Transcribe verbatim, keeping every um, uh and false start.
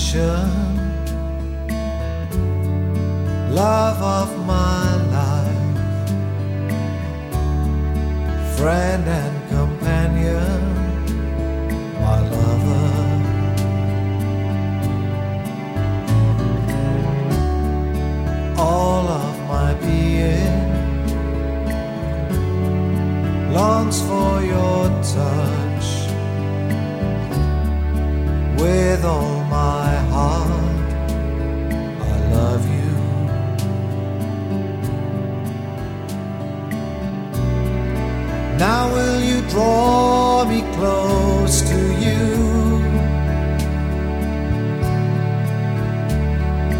passion, love of my life, friend and companion, my lover. All of my being longs for your touch.